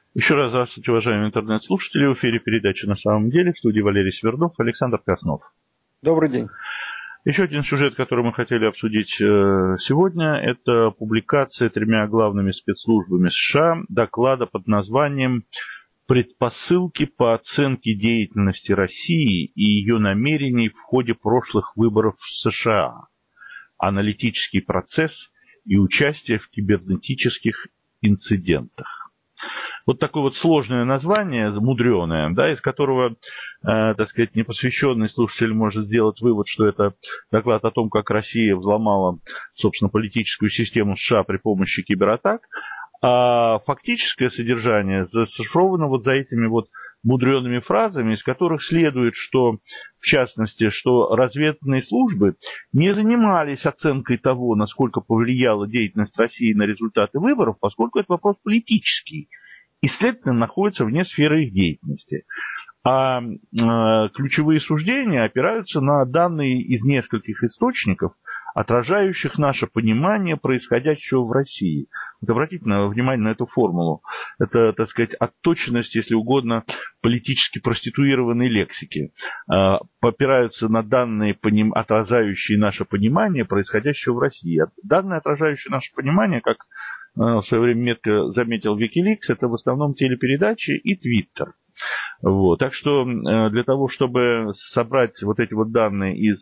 Еще раз здравствуйте, уважаемые интернет-слушатели. В эфире передача «На самом деле». В студии Валерий Свердов, Александр Краснов. Добрый день. Еще один сюжет, который мы хотели обсудить сегодня, это публикация тремя главными спецслужбами США доклада под названием «Предпосылки по оценке деятельности России и ее намерений в ходе прошлых выборов в США. Аналитический процесс и участие в кибернетических инцидентах». Вот такое вот сложное название, мудреное, да, из которого, так сказать, непосвященный слушатель может сделать вывод, что это доклад о том, как Россия взломала, собственно, политическую систему США при помощи кибератак, а фактическое содержание зашифровано вот за этими вот мудреными фразами, из которых следует, что, в частности, что разведывательные службы не занимались оценкой того, насколько повлияла деятельность России на результаты выборов, поскольку это вопрос политический и, следовательно, находится вне сферы их деятельности. А ключевые суждения опираются на данные из нескольких источников, отражающих наше понимание происходящего в России. Вот обратите внимание на эту формулу. Это, так сказать, отточенность, если угодно, политически проституированной лексики. Опираются на данные, отражающие наше понимание происходящего в России. Данные, отражающие наше понимание, как в свое время метко заметил Wikileaks, это в основном телепередачи и Твиттер. Вот. Так что для того, чтобы собрать вот эти вот данные из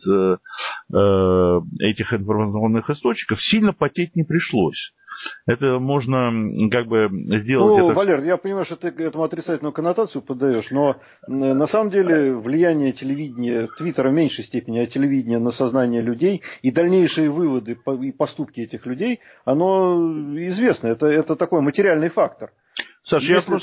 этих информационных источников, сильно потеть не пришлось. Это можно как бы сделать... Ну, Валер, я понимаю, что ты этому отрицательную коннотацию подаешь, но на самом деле влияние телевидения, Твиттера в меньшей степени, а телевидения на сознание людей и дальнейшие выводы и поступки этих людей, оно известно, это такой материальный фактор. Саш,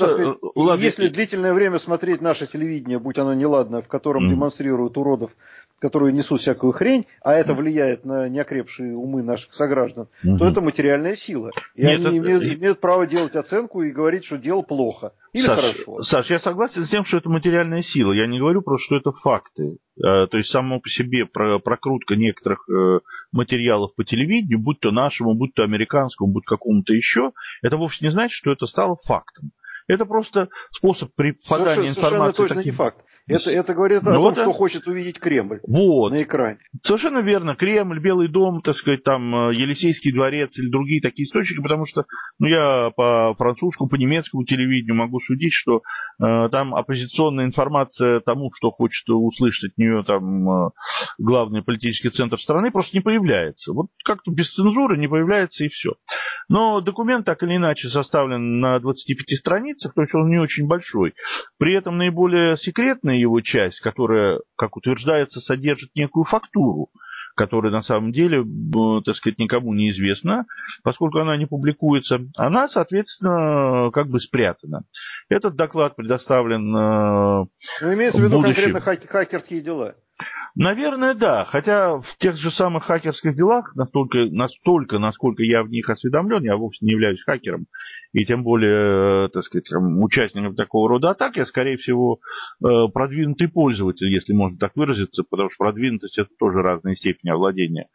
если длительное время смотреть наше телевидение, будь оно неладно, в котором демонстрируют уродов, которые несут всякую хрень, а это влияет на неокрепшие умы наших сограждан, то это материальная сила. И они имеют право делать оценку и говорить, что дело плохо или хорошо. Саш, я согласен с тем, что это материальная сила. Я не говорю просто, что это факты. То есть само по себе прокрутка некоторых материалов по телевидению, будь то нашему, будь то американскому, будь какому-то еще, это вовсе не значит, что это стало фактом. Это просто способ подания информации. Совершенно точно не факт. Это говорит о том, что хочет увидеть Кремль на экране. Совершенно верно. Кремль, Белый дом, так сказать, там Елисейский дворец или другие такие источники, потому что я по французскому, по немецкому телевидению могу судить, что там оппозиционная информация тому, что хочет услышать от нее там главный политический центр страны, просто не появляется. Вот как-то без цензуры не появляется и все. Но документ так или иначе составлен на 25 страницах, то есть он не очень большой. При этом наиболее секретная его часть, которая, как утверждается, содержит некую фактуру, которая на самом деле, так сказать, никому не известна, поскольку она не публикуется, она, соответственно, как бы спрятана. Этот доклад предоставлен имеется в виду конкретно хакерские дела? Наверное, да. Хотя в тех же самых хакерских делах, настолько, насколько я в них осведомлен, я вовсе не являюсь хакером, и тем более, так сказать, участником такого рода атак, я, скорее всего, продвинутый пользователь, если можно так выразиться, потому что продвинутость — это тоже разные степени овладения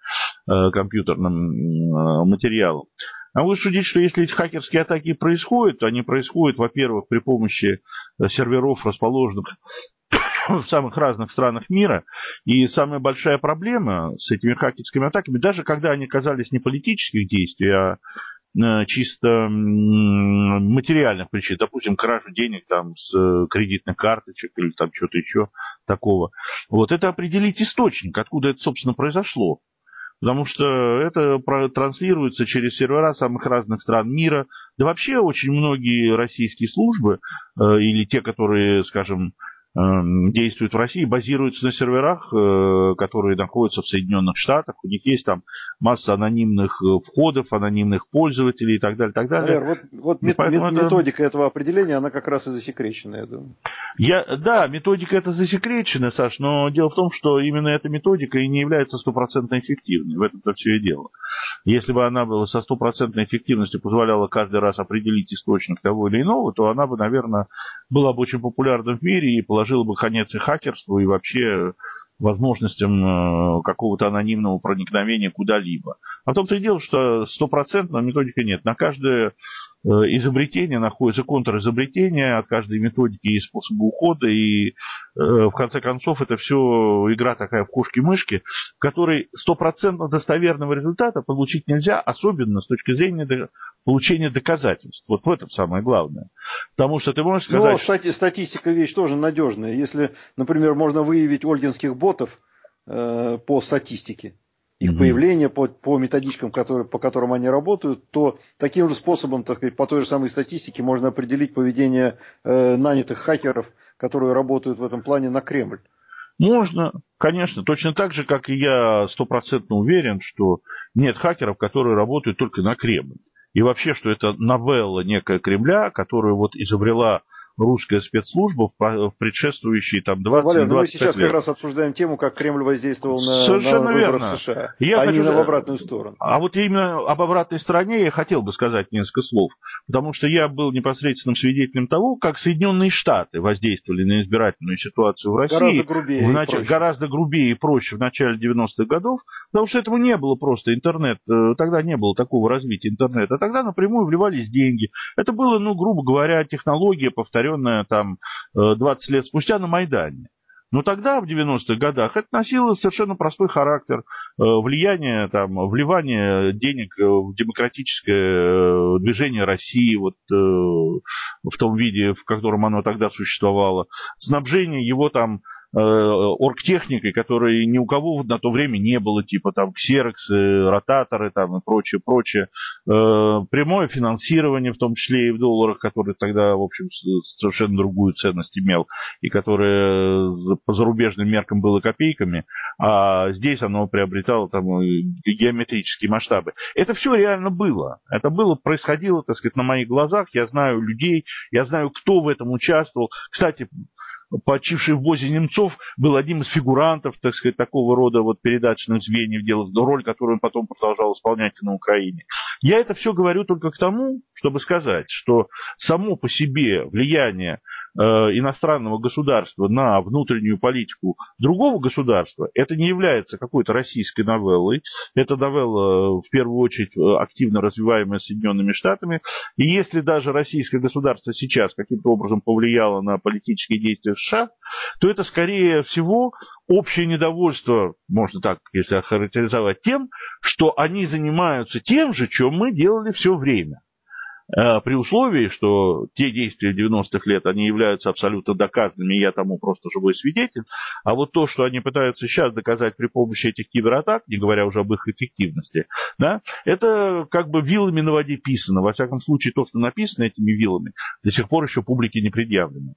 компьютерным материалом. А вы судите, что если эти хакерские атаки происходят, то они происходят, во-первых, при помощи серверов, расположенных в самых разных странах мира. И самая большая проблема с этими хакерскими атаками, даже когда они казались не политических действий, а чисто материальных причин, допустим, кражу денег там с кредитных карточек или там что-то еще такого. Вот это определить источник, откуда это, собственно, произошло. Потому что это транслируется через сервера самых разных стран мира. Да вообще очень многие российские службы, или те, которые, скажем, действуют в России, базируются на серверах, которые находятся в Соединенных Штатах. У них есть там масса анонимных входов, анонимных пользователей и так далее, так далее. Валер, вот методика этого определения, она как раз и засекречена, я думаю. Да, методика эта засекречена, Саш, но дело в том, что именно эта методика и не является стопроцентно эффективной. В этом-то все и дело. Если бы она была со стопроцентной эффективностью позволяла каждый раз определить источник того или иного, то она бы, наверное, была бы очень популярна в мире и положила бы конец и хакерству, и вообще возможностям какого-то анонимного проникновения куда-либо. А в том-то и дело, что стопроцентной методики нет. На каждое изобретения находятся, контразобретения, от каждой методики есть способы ухода, и в конце концов это все игра такая в кошки-мышки, в которой стопроцентно достоверного результата получить нельзя, особенно с точки зрения получения доказательств. Вот в этом самое главное. Потому что ты можешь сказать... Но статистика вещь тоже надежная. Если, например, можно выявить ольгинских ботов по статистике, их появление по методичкам, по которым они работают, то таким же способом, так сказать, по той же самой статистике можно определить поведение нанятых хакеров, которые работают в этом плане на Кремль. Можно, конечно, точно так же, как и я стопроцентно уверен, что нет хакеров, которые работают только на Кремль. И вообще, что это новелла некая Кремля, которую вот изобрела русская спецслужба в предшествующие там 20 Валер, лет. Мы сейчас как раз обсуждаем тему, как Кремль воздействовал на выборы в США, не в обратную сторону. А вот именно об обратной стороне я хотел бы сказать несколько слов, потому что я был непосредственным свидетелем того, как Соединенные Штаты воздействовали на избирательную ситуацию в России гораздо грубее и проще в начале 90-х годов, потому что этого не было просто интернет, тогда не было такого развития интернета, тогда напрямую вливались деньги. Это было, грубо говоря, технология, повторенная там 20 лет спустя на Майдане. Но тогда, в 90-х годах, это носило совершенно простой характер. Вливание денег в демократическое движение России, вот в том виде, в котором оно тогда существовало. Снабжение его там оргтехникой, которой ни у кого на то время не было, типа там ксероксы, ротаторы там и прочее. Прямое финансирование, в том числе и в долларах, который тогда, в общем, совершенно другую ценность имел, и которое по зарубежным меркам было копейками, а здесь оно приобретало там геометрические масштабы. Это все реально было. Это происходило, так сказать, на моих глазах. Я знаю людей, я знаю, кто в этом участвовал. Кстати, почивший в ВОЗе Немцов был одним из фигурантов, так сказать, такого рода вот передаточных звеньев, роль, которую он потом продолжал исполнять и на Украине. Я это все говорю только к тому, чтобы сказать, что само по себе влияние иностранного государства на внутреннюю политику другого государства, это не является какой-то российской новеллой. Это новелла, в первую очередь, активно развиваемая Соединенными Штатами. И если даже российское государство сейчас каким-то образом повлияло на политические действия США, то это, скорее всего, общее недовольство, можно так, если охарактеризовать, тем, что они занимаются тем же, чем мы делали все время. При условии, что те действия 90-х лет, они являются абсолютно доказанными, и я тому просто живой свидетель, а вот то, что они пытаются сейчас доказать при помощи этих кибератак, не говоря уже об их эффективности, да, это как бы вилами на воде писано. Во всяком случае, то, что написано этими вилами, до сих пор еще публике не предъявлено.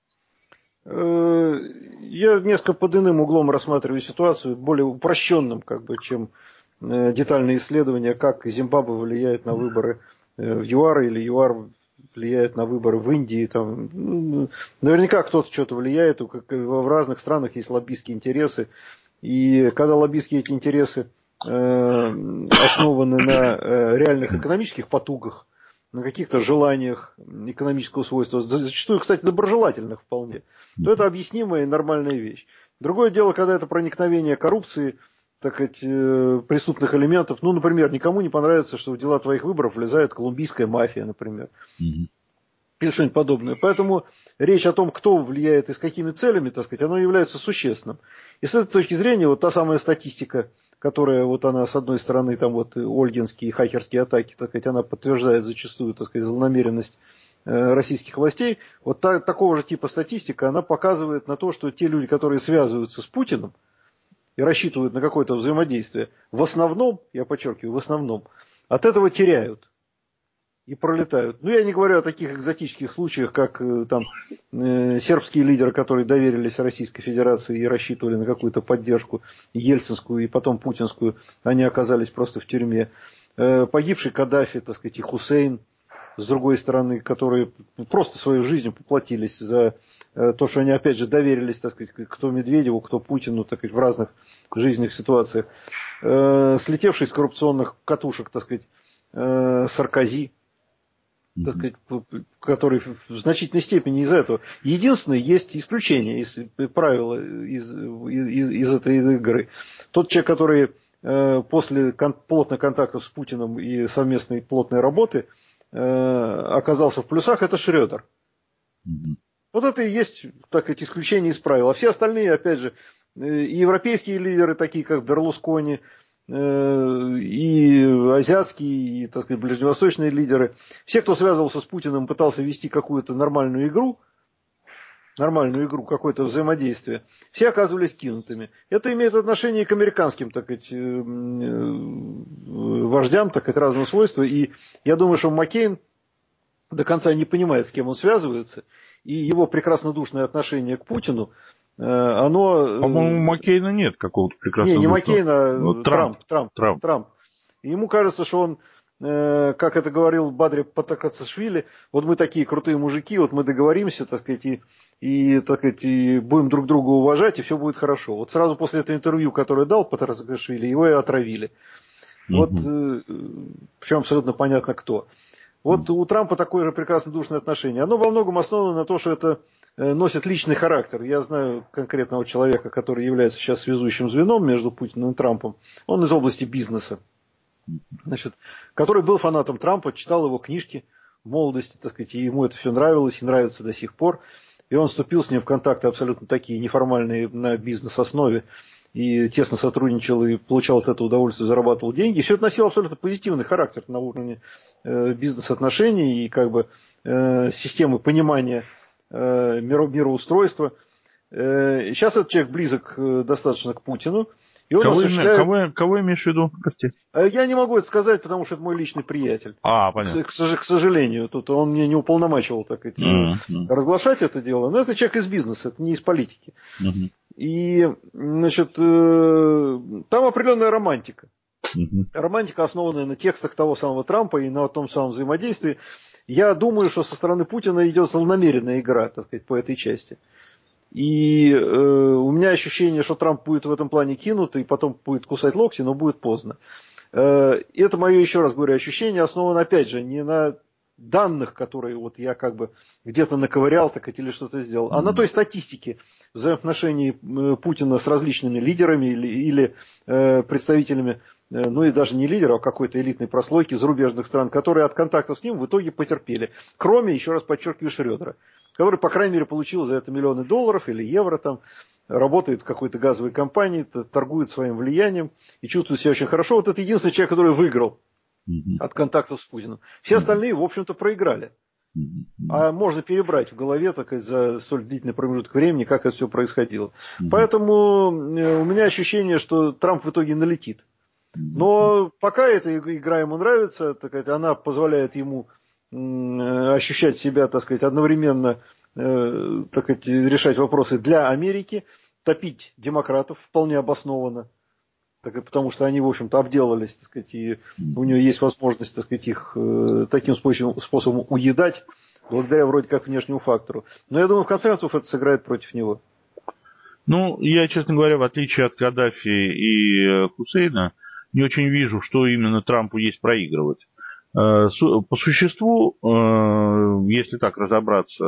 Я несколько под иным углом рассматриваю ситуацию, более упрощенным, чем детальные исследования, как Зимбабве влияет на выборы в ЮАР, или ЮАР влияет на выборы в Индии. Наверняка кто-то что-то влияет, в разных странах есть лоббистские интересы. И когда лоббистские эти интересы основаны на реальных экономических потугах, на каких-то желаниях экономического свойства, зачастую, кстати, доброжелательных вполне, то это объяснимая и нормальная вещь. Другое дело, когда это проникновение коррупции, так сказать, преступных элементов. Например, никому не понравится, что в дела твоих выборов влезает колумбийская мафия, например. Или что-нибудь подобное. Поэтому речь о том, кто влияет и с какими целями, так сказать, оно является существенным. И с этой точки зрения, вот та самая статистика, которая, вот она, с одной стороны, там вот ольгинские хакерские атаки, так сказать, она подтверждает зачастую, так сказать, злонамеренность российских властей. Вот такого же типа статистика, она показывает на то, что те люди, которые связываются с Путиным, и рассчитывают на какое-то взаимодействие, в основном, я подчеркиваю, в основном, от этого теряют и пролетают. Я не говорю о таких экзотических случаях, как сербские лидеры, которые доверились Российской Федерации и рассчитывали на какую-то поддержку ельцинскую и потом путинскую, они оказались просто в тюрьме. Погибший Каддафи, так сказать, и Хусейн, с другой стороны, которые просто свою жизнь поплатились за то, что они опять же доверились, так сказать, кто Медведеву, кто Путину, так сказать, в разных жизненных ситуациях. Слетевший с коррупционных катушек, так сказать, Саркози, так сказать, который в значительной степени из-за этого. Единственное, есть исключение из правила из этой игры. Тот человек, который после плотных контактов с Путиным и совместной плотной работы оказался в плюсах, это Шредер. Вот это и есть, так сказать, исключение из правил. А все остальные, опять же, и европейские лидеры, такие как Берлускони, и азиатские, и, так сказать, ближневосточные лидеры, все, кто связывался с Путиным, пытался вести какую-то нормальную игру, какое-то взаимодействие, все оказывались кинутыми. Это имеет отношение и к американским, так сказать, вождям, так сказать, разного свойства. И я думаю, что Маккейн до конца не понимает, с кем он связывается, и его прекраснодушное отношение к Путину, оно... По-моему, у Маккейна нет какого-то прекрасного... Не Маккейн, а Трамп. И ему кажется, что он, как это говорил Бадри Патакацишвили, вот мы такие крутые мужики, вот мы договоримся, так сказать, и будем друг друга уважать, и все будет хорошо. Вот сразу после этого интервью, которое дал Патакацишвили, его и отравили. Вот, причем абсолютно понятно кто. Вот у Трампа такое же прекраснодушное отношение. Оно во многом основано на том, что это носит личный характер. Я знаю конкретного человека, который является сейчас связующим звеном между Путиным и Трампом. Он из области бизнеса. Значит, который был фанатом Трампа, читал его книжки в молодости, так сказать, и ему это все нравилось и нравится до сих пор. И он вступил с ним в контакты абсолютно такие неформальные на бизнес-основе. И тесно сотрудничал, и получал от этого удовольствие, зарабатывал деньги. И все это носило абсолютно позитивный характер на уровне бизнес-отношений и как бы системы понимания мироустройства. Сейчас этот человек близок достаточно к Путину. И он кого имеешь в виду? Прости. Я не могу это сказать, потому что это мой личный приятель. Понятно. К сожалению, тут он мне не уполномачивал так разглашать это дело. Но это человек из бизнеса, это не из политики. И, значит, там определенная романтика. Романтика, основанная на текстах того самого Трампа и на том самом взаимодействии. Я думаю, что со стороны Путина идет злонамеренная игра, так сказать, по этой части. И у меня ощущение, что Трамп будет в этом плане кинут и потом будет кусать локти, но будет поздно. Это мое, еще раз говорю, ощущение основано, опять же, не на данных, которые вот я как бы где-то наковырял, так сказать, или что-то сделал, а на той статистике взаимоотношений Путина с различными лидерами или представителями, ну и даже не лидеров, а какой-то элитной прослойки зарубежных стран, которые от контактов с ним в итоге потерпели. Кроме, еще раз подчеркиваю, Шредера, который, по крайней мере, получил за это миллионы долларов или евро, там, работает в какой-то газовой компании, торгует своим влиянием и чувствует себя очень хорошо. Вот это единственный человек, который выиграл от контактов с Путиным. Все остальные, в общем-то, проиграли. А можно перебрать в голове так, за столь длительный промежуток времени, как это все происходило. Поэтому у меня ощущение, что Трамп в итоге налетит. Но пока эта игра ему нравится, так сказать, она позволяет ему ощущать себя, так сказать, одновременно, так сказать, решать вопросы для Америки, топить демократов вполне обоснованно. Потому что они, в общем-то, обделались, так сказать, и у него есть возможность, так сказать, их таким способом уедать, благодаря вроде как внешнему фактору. Но я думаю, в конце концов, это сыграет против него. Ну, я, честно говоря, в отличие от Каддафи и Хусейна, не очень вижу, что именно Трампу есть проигрывать. По существу, если так разобраться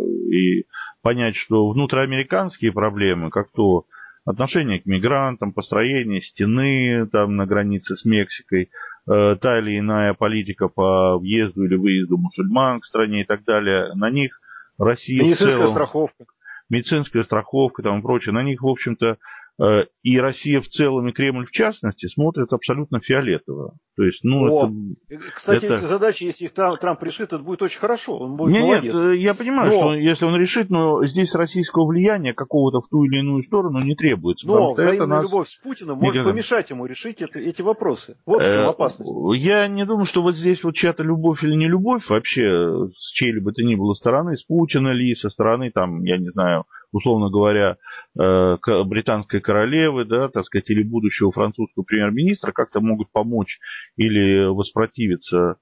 и понять, что внутриамериканские проблемы, как то отношение к мигрантам, построение стены там, на границе с Мексикой, та или иная политика по въезду или выезду мусульман к стране и так далее, на них Россия медицинская страховка. Медицинская страховка там и прочее, на них, в общем-то, и Россия в целом, и Кремль в частности, смотрят абсолютно фиолетово. То есть, Кстати, эти задачи, если их Трамп решит, это будет очень хорошо. Он будет молодец. Нет, я понимаю, что если он решит, но здесь российского влияния какого-то в ту или иную сторону не требуется. Но взаимная любовь с Путиным может помешать ему решить эти вопросы. Вот в чем опасность. Я не думаю, что вот здесь вот чья-то любовь или не любовь вообще с чьей-либо то ни было стороны, с Путина ли, со стороны, там, я не знаю, условно говоря, британской королевы, да, так сказать, или будущего французского премьер-министра как-то могут помочь или воспротивиться,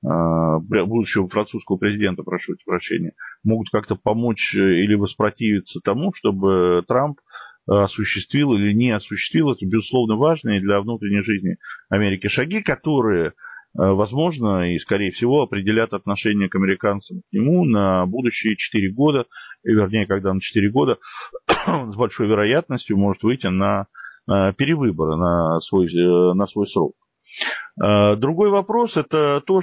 будущего французского президента, прошу прощения, могут как-то помочь или воспротивиться тому, чтобы Трамп осуществил или не осуществил, это, безусловно, важные для внутренней жизни Америки шаги, которые, возможно, и, скорее всего, определят отношение к американцам к нему на будущие 4 года, вернее, когда на 4 года с большой вероятностью может выйти на перевыборы, на свой срок. Другой вопрос – это то,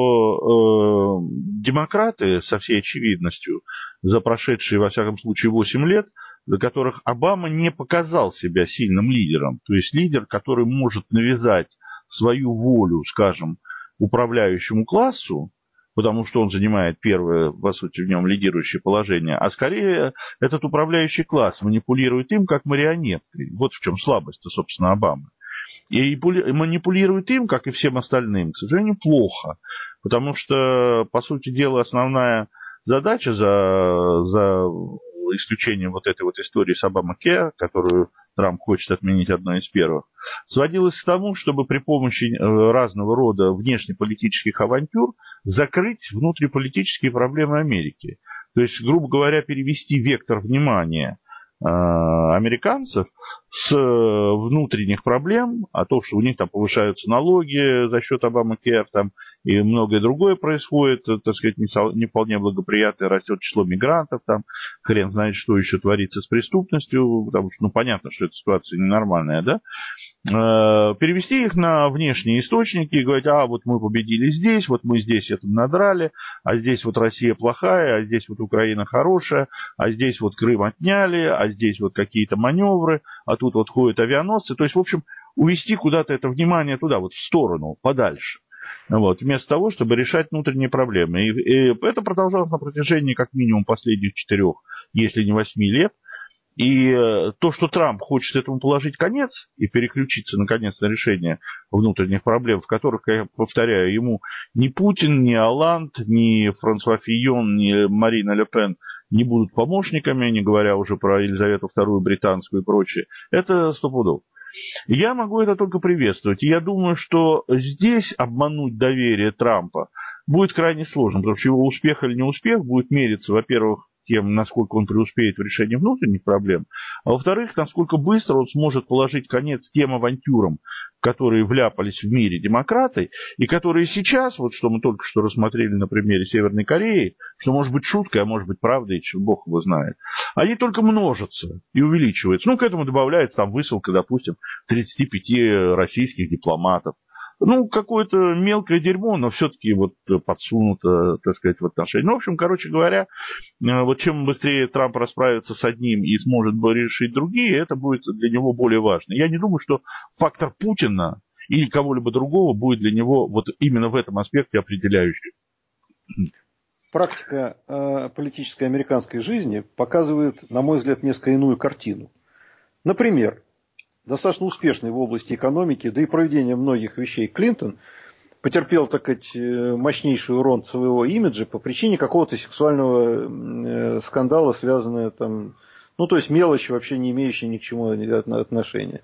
что демократы, со всей очевидностью, за прошедшие, во всяком случае, 8 лет, за которых Обама не показал себя сильным лидером, то есть лидер, который может навязать свою волю, скажем, управляющему классу, потому что он занимает первое, по сути, в нем лидирующее положение, а скорее этот управляющий класс манипулирует им как марионеткой. Вот в чем слабость, собственно, Обамы. И манипулирует им, как и всем остальным, к сожалению, плохо. Потому что, по сути дела, основная задача за исключением вот этой вот истории с Обама-Кэр, которую Трамп хочет отменить одной из первых, сводилась к тому, чтобы при помощи разного рода внешнеполитических авантюр закрыть внутриполитические проблемы Америки. То есть, грубо говоря, перевести вектор внимания американцев с внутренних проблем, а то, что у них там повышаются налоги за счет Обама-Кэр, там и многое другое происходит, так сказать, не вполне благоприятно, растет число мигрантов, там хрен знает, что еще творится с преступностью, потому что, ну, понятно, что эта ситуация ненормальная, да, перевести их на внешние источники и говорить, а вот мы победили здесь, вот мы здесь это надрали, а здесь вот Россия плохая, а здесь вот Украина хорошая, а здесь вот Крым отняли, а здесь вот какие-то маневры, а тут вот ходят авианосцы. То есть, в общем, увести куда-то это внимание туда, вот в сторону, подальше. Вот, вместо того, чтобы решать внутренние проблемы. И это продолжалось на протяжении как минимум последних 4, если не 8 лет. И то, что Трамп хочет этому положить конец и переключиться, наконец, на решение внутренних проблем, в которых, я повторяю, ему ни Путин, ни Олланд, ни Франсуа Фийон, ни Марина Ле Пен не будут помощниками, не говоря уже про Елизавету II британскую и прочее, это стопудов. Я могу это только приветствовать. И я думаю, что здесь обмануть доверие Трампа будет крайне сложно, потому что его успех или неуспех будет мериться, во-первых, тем, насколько он преуспеет в решении внутренних проблем, а во-вторых, насколько быстро он сможет положить конец тем авантюрам, в которые вляпались в мире демократы, и которые сейчас, вот что мы только что рассмотрели на примере Северной Кореи, что может быть шуткой, а может быть правдой, Бог его знает, они только множатся и увеличиваются. Ну, к этому добавляется там высылка, допустим, 35 российских дипломатов. Ну, какое-то мелкое дерьмо, но все-таки вот подсунуто, так сказать, в отношении. Ну, в общем, короче говоря, вот чем быстрее Трамп расправится с одним и сможет решить другие, это будет для него более важно. Я не думаю, что фактор Путина или кого-либо другого будет для него вот именно в этом аспекте определяющим. Практика политической американской жизни показывает, на мой взгляд, несколько иную картину. Например, достаточно успешный в области экономики, да и проведения многих вещей Клинтон потерпел, так сказать, мощнейший урон своего имиджа по причине какого-то сексуального скандала, связанного там, ну, то есть мелочи, вообще не имеющие ни к чему отношения.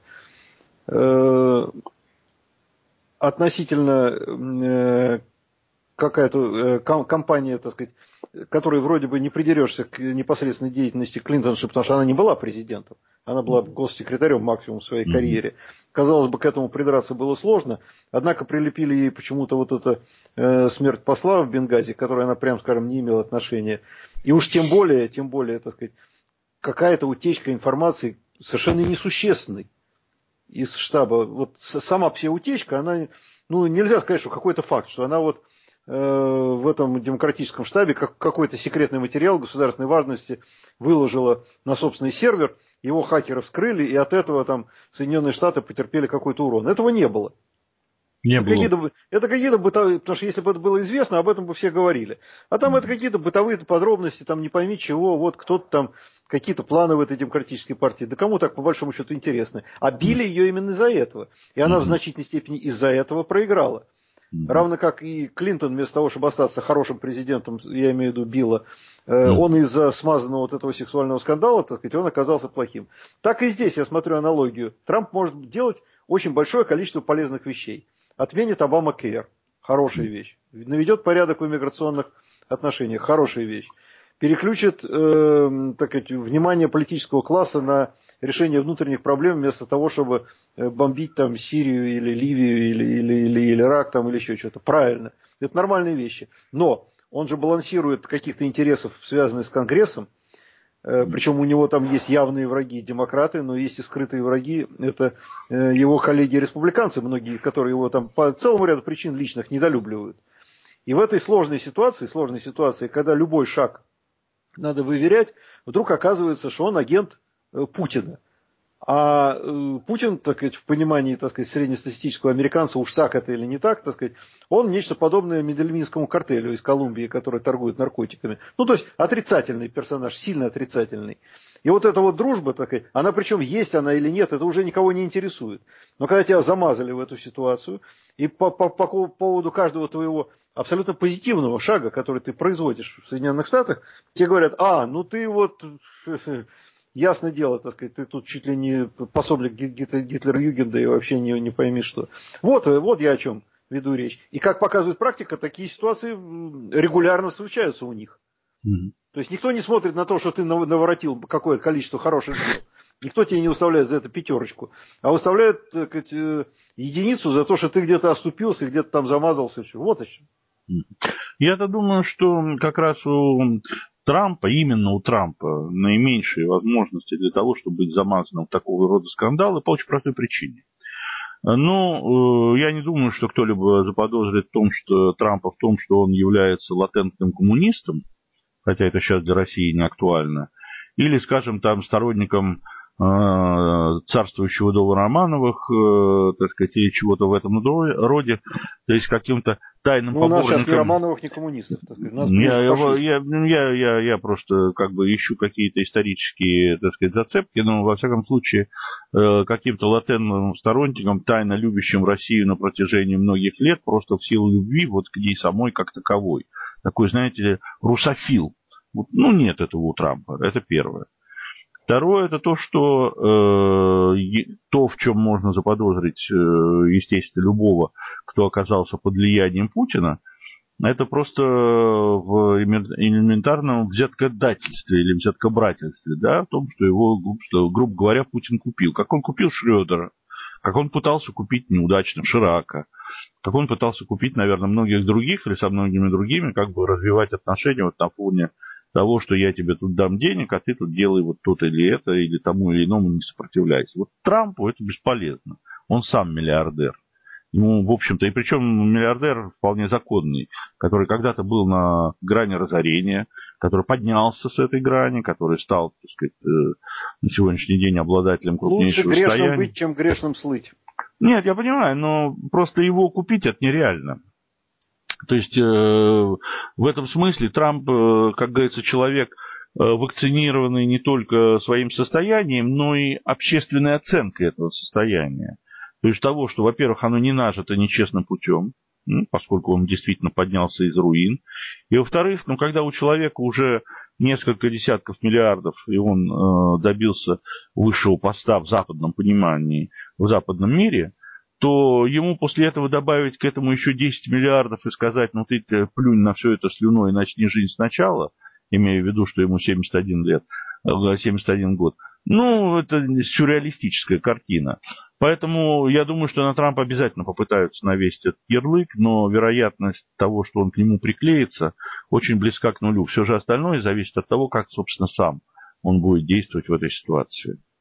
Относительно какая-то компания, так сказать, которой вроде бы не придерешься к непосредственной деятельности Клинтонши, потому что она не была президентом, она была госсекретарем максимум в своей карьере. Казалось бы, к этому придраться было сложно, однако прилепили ей почему-то вот эта смерть посла в Бенгази, к которой она, прям скажем, не имела отношения. И уж тем более, так сказать, какая-то утечка информации совершенно несущественной из штаба. Вот сама вся утечка, она, ну, нельзя сказать, что какой-то факт, что она вот в этом демократическом штабе какой-то секретный материал государственной важности выложила на собственный сервер, его хакеры вскрыли, и от этого там Соединенные Штаты потерпели какой-то урон. Этого не было. Это какие-то бытовые, потому что если бы это было известно, об этом бы все говорили. А там это какие-то бытовые подробности, там не пойми чего, вот кто-то там, какие-то планы в этой демократической партии. Да кому так по большому счету интересно? А били ее именно из-за этого. И она в значительной степени из-за этого проиграла. Равно как и Клинтон, вместо того, чтобы остаться хорошим президентом, я имею в виду Билла, он из-за смазанного вот этого сексуального скандала, так сказать, он оказался плохим. Так и здесь я смотрю аналогию. Трамп может делать очень большое количество полезных вещей. Отменит Обама-Кэр. Хорошая вещь. Наведет порядок в иммиграционных отношениях. Хорошая вещь. Переключит так сказать, внимание политического класса на решение внутренних проблем, вместо того, чтобы бомбить там Сирию или Ливию или Ирак там, или еще что-то. Правильно. Это нормальные вещи. Но он же балансирует каких-то интересов, связанных с Конгрессом, Причем у него там есть явные враги демократы, но есть и скрытые враги. Это его коллеги-республиканцы, многие, которые его там по целому ряду причин личных недолюбливают. И в этой сложной ситуации, когда любой шаг надо выверять, вдруг оказывается, что он агент Путина. А Путин, так сказать, в понимании, так сказать, среднестатистического американца, уж так это или не так, так сказать, он нечто подобное Медельинскому картелю из Колумбии, который торгует наркотиками. Ну, то есть, отрицательный персонаж, сильно отрицательный. И вот эта вот дружба, так сказать, она причем есть она или нет, это уже никого не интересует. Но когда тебя замазали в эту ситуацию, и по поводу каждого твоего абсолютно позитивного шага, который ты производишь в Соединенных Штатах, тебе говорят, ну ты вот... Ясное дело, так сказать, ты тут чуть ли не пособник Гитлер-Югенда и вообще не пойми что. Вот я о чем веду речь. И как показывает практика, такие ситуации регулярно случаются у них. То есть никто не смотрит на то, что ты наворотил какое-то количество хороших дел. Никто тебе не выставляет за это 5, а выставляет, так сказать, единицу за то, что ты где-то оступился, где-то там замазался. Вот о чем. Я-то думаю, что как раз у Трампа, именно у Трампа, наименьшие возможности для того, чтобы быть замазанным в такого рода скандалы по очень простой причине. Я не думаю, что кто-либо заподозрит Трампа в том, что он является латентным коммунистом, хотя это сейчас для России не актуально, или, скажем, там сторонником царствующего дома Романовых, так сказать, или чего-то в этом роде, то есть каким-то тайным поборником. У нас сейчас ни Романовых, ни коммунистов. Так сказать. Я просто как бы ищу какие-то исторические, так сказать, зацепки, но во всяком случае каким-то латентным сторонником, тайно любящим Россию на протяжении многих лет, просто в силу любви вот к ней самой как таковой. Такой, знаете, русофил. Нет этого у Трампа, это первое. Второе, это то, что в чем можно заподозрить, естественно, любого, кто оказался под влиянием Путина, это просто в элементарном взяткодательстве или взяткобрательстве, да, в том, что его, грубо говоря, Путин купил. Как он купил Шрёдера, как он пытался купить неудачно Ширака, как он пытался купить, наверное, многих других или со многими другими, как бы развивать отношения вот на фоне того, что я тебе тут дам денег, а ты тут делай вот то-то или это, или тому или иному не сопротивляйся. Вот Трампу это бесполезно. Он сам миллиардер. Ему, в общем-то, и причем миллиардер вполне законный, который когда-то был на грани разорения, который поднялся с этой грани, который стал, так сказать, на сегодняшний день обладателем крупнейшего состояния. Лучше грешным быть, чем грешным слыть. Нет, я понимаю, но просто его купить это нереально. То есть в этом смысле Трамп, как говорится, человек, вакцинированный не только своим состоянием, но и общественной оценкой этого состояния. То есть того, что, во-первых, оно не нажито нечестным путем, поскольку он действительно поднялся из руин. И, во-вторых, когда у человека уже несколько десятков миллиардов, и он добился высшего поста в западном понимании, в западном мире, то ему после этого добавить к этому еще 10 миллиардов и сказать, ты плюнь на все это слюной и начни жизнь сначала, имея в виду, что ему 71 год. Это сюрреалистическая картина. Поэтому я думаю, что на Трампа обязательно попытаются навесить этот ярлык, но вероятность того, что он к нему приклеится, очень близка к нулю. Все же остальное зависит от того, как, собственно, сам он будет действовать в этой ситуации.